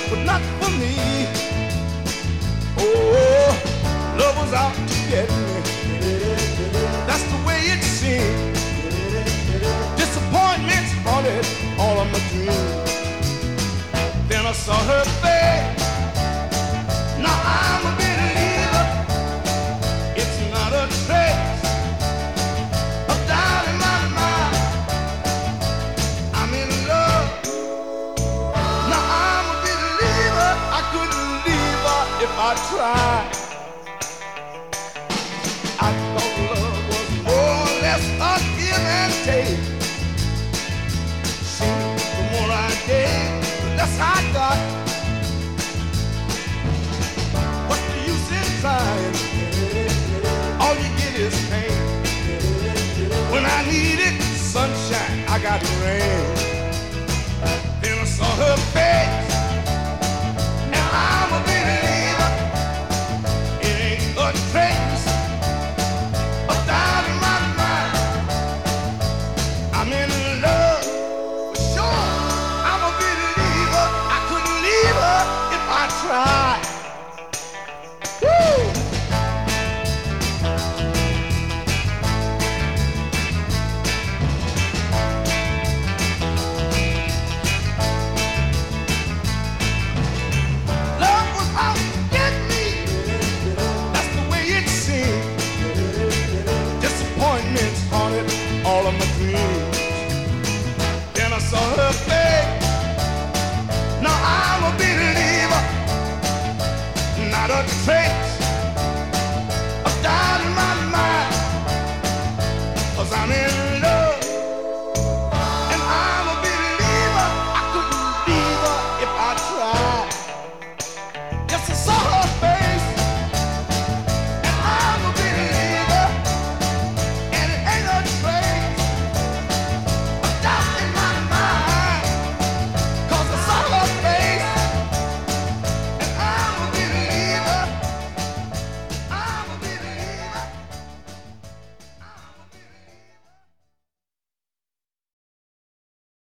but not for me. Oh, love was out to get me. That's the way it seemed. Disappointments haunted all of my dreams. Then I saw her face. Now I'm a believer. It's not a trace of doubt in my mind. I'm in love. Now I'm a believer. I couldn't leave her if I tried. I thought love was more or less a give and take. See, the more I gave, the less I got. What's the use in trying? All you get is pain. When I needed sunshine, I got rain. Then I saw her face. Now I'm a believer. It ain't a trace of doubt in my mind. I'm in love for sure. I'm a believer. I couldn't leave her if I tried. Woo! Love was out to get me. That's the way it seemed. Disappointments haunted all of my dreams. Then I saw her face. Now I'm a believer. Not a trace